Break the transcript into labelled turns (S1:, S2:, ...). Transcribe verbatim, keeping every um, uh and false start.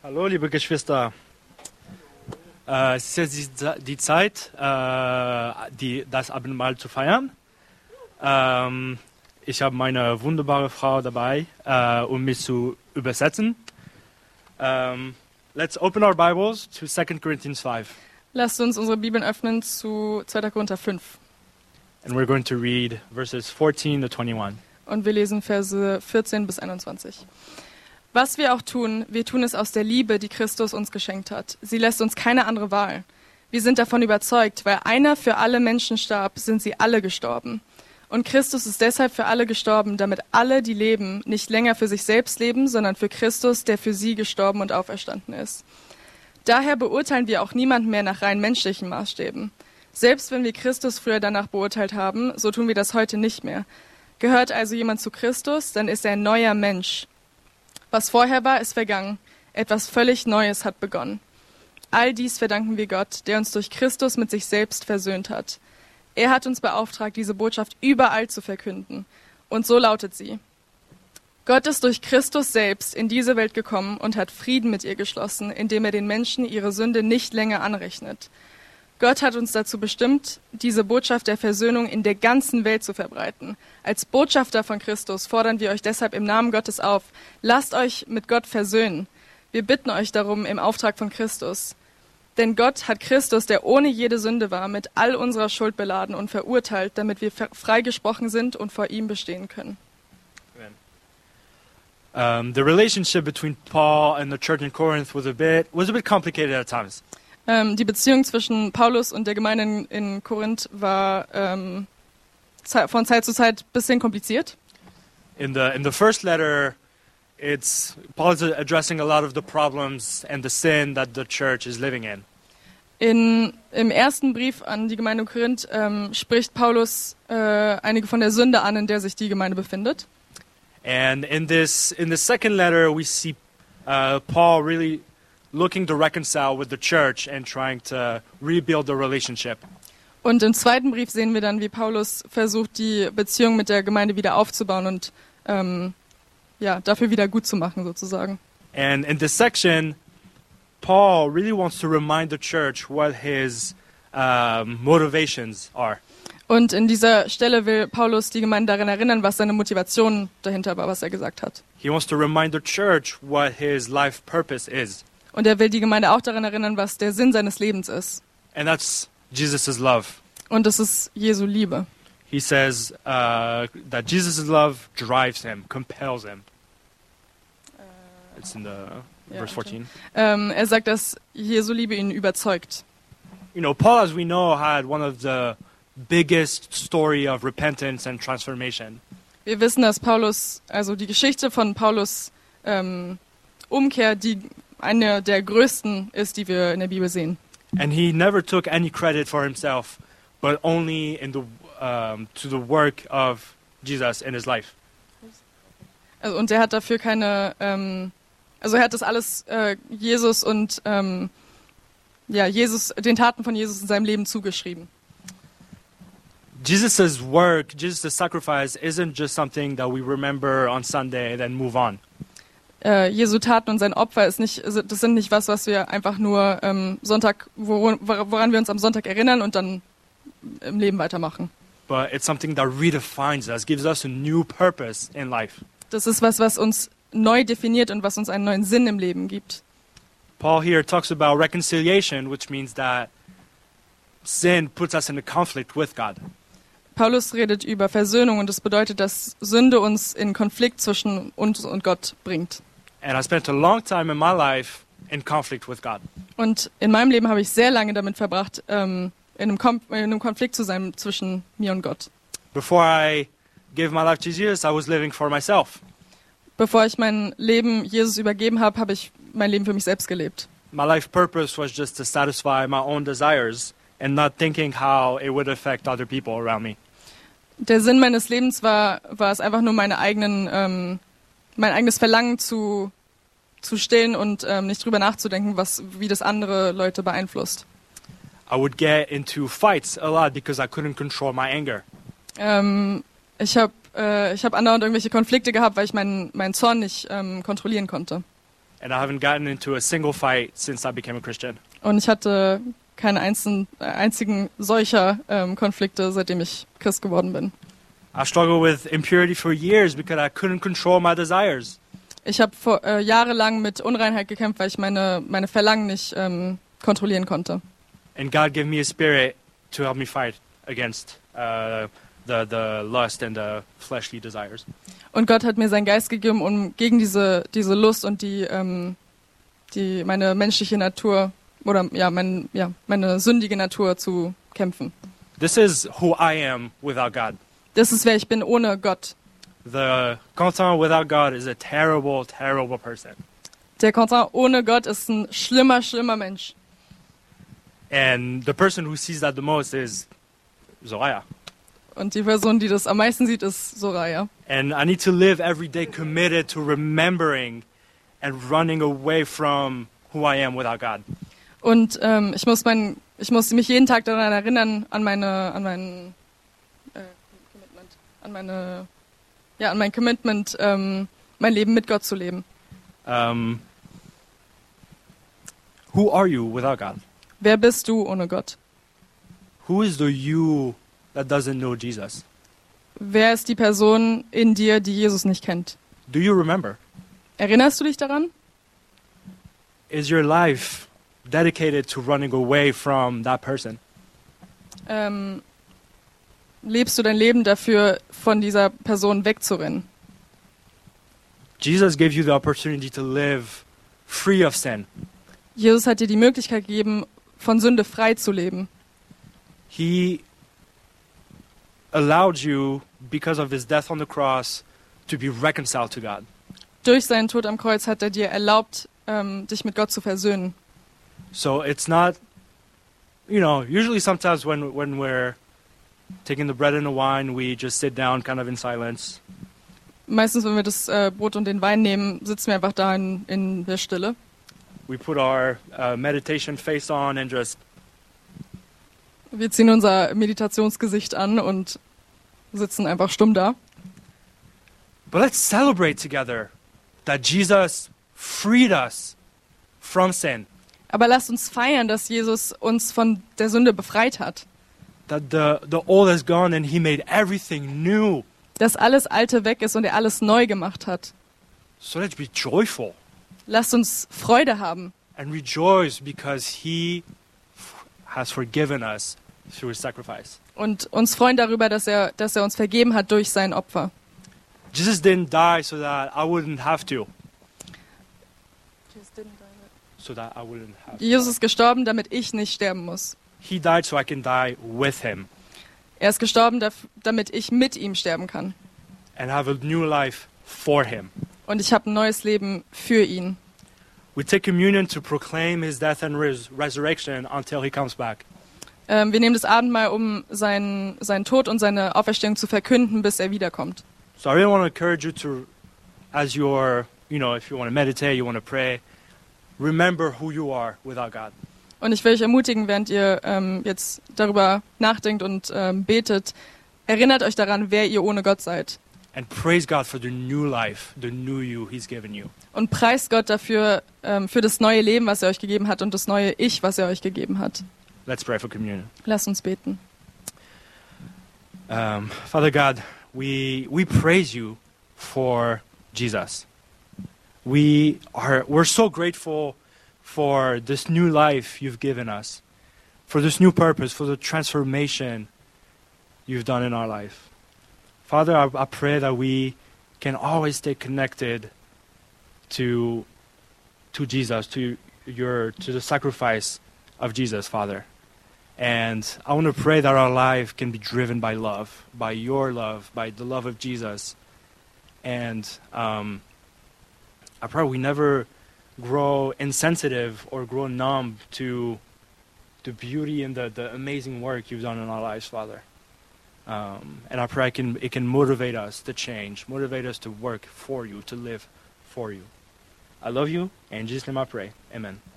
S1: Hallo, liebe Geschwister. Äh, es ist jetzt die, die Zeit, äh, die, das Abendmahl zu feiern. Ähm, ich habe meine wunderbare Frau dabei, äh, um mich zu übersetzen. Um, let's open our Bibles to Second Corinthians five.
S2: Lasst uns unsere Bibeln öffnen zu zweiter Korinther fünf.
S1: And we're going to read verses fourteen to twenty-one.
S2: Und wir lesen Verse vierzehn bis einundzwanzig. Was wir auch tun, wir tun es aus der Liebe, die Christus uns geschenkt hat. Sie lässt uns keine andere Wahl. Wir sind davon überzeugt, weil einer für alle Menschen starb, sind sie alle gestorben. Und Christus ist deshalb für alle gestorben, damit alle, die leben, nicht länger für sich selbst leben, sondern für Christus, der für sie gestorben und auferstanden ist. Daher beurteilen wir auch niemanden mehr nach rein menschlichen Maßstäben. Selbst wenn wir Christus früher danach beurteilt haben, so tun wir das heute nicht mehr. Gehört also jemand zu Christus, dann ist er ein neuer Mensch. Was vorher war, ist vergangen. Etwas völlig Neues hat begonnen. All dies verdanken wir Gott, der uns durch Christus mit sich selbst versöhnt hat. Er hat uns beauftragt, diese Botschaft überall zu verkünden. Und so lautet sie: Gott ist durch Christus selbst in diese Welt gekommen und hat Frieden mit ihr geschlossen, indem er den Menschen ihre Sünde nicht länger anrechnet. Gott hat uns dazu bestimmt, diese Botschaft der Versöhnung in der ganzen Welt zu verbreiten. Als Botschafter von Christus fordern wir euch deshalb im Namen Gottes auf: Lasst euch mit Gott versöhnen. Wir bitten euch darum im Auftrag von Christus. Denn Gott hat Christus, der ohne jede Sünde war, mit all unserer Schuld beladen und verurteilt, damit wir freigesprochen sind und vor ihm bestehen können.
S1: Um, the relationship between Paul and the church in Corinth was a bit was a bit complicated at times.
S2: Ähm, die Beziehung zwischen Paulus und der Gemeinde in, in Korinth war ähm, ze- von Zeit zu Zeit ein bisschen kompliziert.
S1: In the in the first letter, it's Paul is addressing a lot of the problems and the sin that the church is living in.
S2: In, Im ersten Brief an die Gemeinde in Korinth ähm, spricht Paulus äh, einige von der Sünde an, in der sich die Gemeinde befindet.
S1: And in this in the second letter, we see uh, Paul really looking to reconcile with the church and trying to rebuild the relationship.
S2: Und im zweiten Brief sehen wir dann, wie Paulus versucht, die Beziehung mit der Gemeinde wieder aufzubauen und ähm, ja, dafür wieder gut zu machen, sozusagen.
S1: And in this section, Paul really wants to remind the church what his um, motivations are.
S2: Und in dieser Stelle will Paulus die Gemeinde daran erinnern, was seine Motivation dahinter war, was er gesagt hat.
S1: He wants to remind the church what his life purpose is.
S2: Und er will die Gemeinde auch daran erinnern, was der Sinn seines Lebens ist.
S1: And that's Jesus' love.
S2: Und das ist Jesu Liebe.
S1: He says uh, that Jesus' love drives him, compels him. It's in the
S2: Ja,
S1: verse fourteen.
S2: Ähm, er sagt, dass Jesu Liebe ihn überzeugt.
S1: You know, Paul, as we know, had one of the biggest story of repentance and transformation.
S2: Wir wissen, dass Paulus, also die Geschichte von Paulus ähm, Umkehr, die eine der größten ist, die wir in der Bibel sehen.
S1: And he never took any credit for himself, but only in the um, to the work of Jesus in his life.
S2: Also, und er hat dafür keine, ähm, also er hat das alles äh, Jesus und ähm, ja, Jesus, den Taten von Jesus in seinem Leben zugeschrieben.
S1: Jesus' work, Jesus' sacrifice isn't just something that we remember on Sunday and then move on.
S2: Äh, Jesu Taten und sein Opfer ist nicht, also das sind nicht was, was wir einfach nur ähm, Sonntag, woran, woran wir uns am Sonntag erinnern und dann im Leben weitermachen.
S1: But it's something that redefines us, gives us a new purpose in life.
S2: Das ist was, was uns neu definiert und was uns einen neuen Sinn im Leben gibt.
S1: Paul here talks about reconciliation, which means that sin puts us in a conflict with God.
S2: Paulus redet über Versöhnung und das bedeutet, dass Sünde uns in Konflikt zwischen uns und Gott bringt.
S1: And I spent a long time in my life in conflict with God.
S2: Und in meinem Leben habe ich sehr lange damit verbracht, ähm, in, einem Kom- in einem Konflikt zu sein zwischen mir und Gott.
S1: Before I gave my life to Jesus, I was living for myself.
S2: Bevor ich mein Leben Jesus übergeben habe, habe ich mein Leben für mich selbst gelebt.
S1: My life purpose was just to satisfy my own desires and not thinking how it would affect other people around me.
S2: Der Sinn meines Lebens war, war es einfach nur meine eigenen, ähm, mein eigenes Verlangen zu, zu stillen und ähm, nicht drüber nachzudenken, was, wie das andere Leute beeinflusst.
S1: I would get into fights a lot because I couldn't control my anger.
S2: Ähm, ich habe äh, ich hab andauernd irgendwelche Konflikte gehabt, weil ich meinen meinen Zorn nicht ähm, kontrollieren konnte.
S1: And I haven't gotten into a single fight since I became a Christian.
S2: Und ich hatte keine einzelnen, äh, einzigen solcher ähm, Konflikte, seitdem ich Christ geworden bin.
S1: I struggled with impurity for years because I couldn't control my desires.
S2: Ich habe äh, jahrelang mit Unreinheit gekämpft, weil ich meine, meine Verlangen nicht ähm, kontrollieren konnte.
S1: And God gave me a spirit to help me fight against uh, the, the lust and the fleshly desires.
S2: Und Gott hat mir seinen Geist gegeben, um gegen diese, diese Lust und die, ähm, die meine menschliche Natur oder ja, mein, ja, meine sündige Natur zu kämpfen.
S1: This is who I am without God.
S2: Das ist, wer ich bin ohne Gott.
S1: The Quentin without God is a terrible, terrible person.
S2: Der Quentin ohne Gott ist ein schlimmer, schlimmer Mensch.
S1: And the person who sees that the most is Zoraya.
S2: Und die Person, die das am meisten sieht, ist Soraya.
S1: And I need to live every day committed to remembering and running away from who I am without God.
S2: Und ähm, ich muss mein, ich muss mich jeden Tag daran erinnern, an meine, an mein äh, Commitment, an meine, ja, an mein Commitment, ähm, mein Leben mit Gott zu leben.
S1: Um, who are you without God?
S2: Wer bist du ohne Gott?
S1: Who is the you that doesn't know Jesus?
S2: Wer ist die Person in dir, die Jesus nicht kennt?
S1: Do you remember?
S2: Erinnerst du dich daran?
S1: Is your life dedicated to running away from that person?
S2: Ähm, lebst du dein Leben dafür, von dieser Person wegzurennen?
S1: Jesus gave you the opportunity to live free of sin.
S2: Jesus hat dir die Möglichkeit gegeben, von Sünde frei zu leben.
S1: He allowed you, because of his death on the cross, to be reconciled to God.
S2: Durch seinen Tod am Kreuz hat er dir erlaubt, ähm, dich mit Gott zu versöhnen.
S1: So it's not, you know, usually sometimes when, when we're taking the bread and the wine, we just sit down kind of in silence.
S2: Meistens, wenn wir das äh, Brot und den Wein nehmen, sitzen wir einfach da in, in der Stille.
S1: We put our uh, meditation face on and just,
S2: Wir ziehen unser Meditationsgesicht an und sitzen einfach stumm da.
S1: but let's celebrate together that Jesus freed us from sin.
S2: Aber lasst uns feiern, dass Jesus uns von der Sünde befreit hat.
S1: That the, the old is gone and he made everything new.
S2: Dass alles Alte weg ist und er alles neu gemacht hat.
S1: So let's be joyful
S2: Lasst uns Freude haben
S1: and rejoice because he f- has forgiven us through his sacrifice.
S2: und uns freuen darüber, dass er, dass er uns vergeben hat durch sein Opfer.
S1: Jesus didn't die so that I wouldn't have to. So that I wouldn't have to.
S2: Jesus ist gestorben, damit ich nicht sterben muss.
S1: He died so I can die with him
S2: Er ist gestorben, daf- damit ich mit ihm sterben kann.
S1: and have a new life for him.
S2: Und ich habe ein neues Leben für ihn.
S1: We take communion to proclaim his death and res- resurrection until he comes back.
S2: Ähm, wir nehmen das Abendmahl, um seinen, seinen Tod und seine Auferstehung zu verkünden, bis er wiederkommt.
S1: So I really want to encourage you to, as you're, you know, if you want to meditate, you want to pray, remember who you are without God.
S2: Und ich will euch ermutigen, während ihr ähm, jetzt darüber nachdenkt und ähm, betet, erinnert euch daran, wer ihr ohne Gott seid.
S1: And praise God for the new life, the new you he's given you.
S2: Und preist Gott dafür, ähm, für das neue Leben, was er euch gegeben hat und das neue Ich, was er euch gegeben hat.
S1: Let's pray for communion.
S2: Lasst uns beten.
S1: Um, Father God, we we praise you for Jesus. We are we're so grateful for this new life you've given us, for this new purpose, for the transformation you've done in our life. Father, I, I pray that we can always stay connected to to Jesus, to your to the sacrifice of Jesus, Father. And I want to pray that our life can be driven by love, by your love, by the love of Jesus. And um, I pray we never grow insensitive or grow numb to the beauty and the, the amazing work you've done in our lives, Father. Um, and I pray it can, it can motivate us to change, motivate us to work for you, to live for you. I love you, and in Jesus' name I pray. Amen.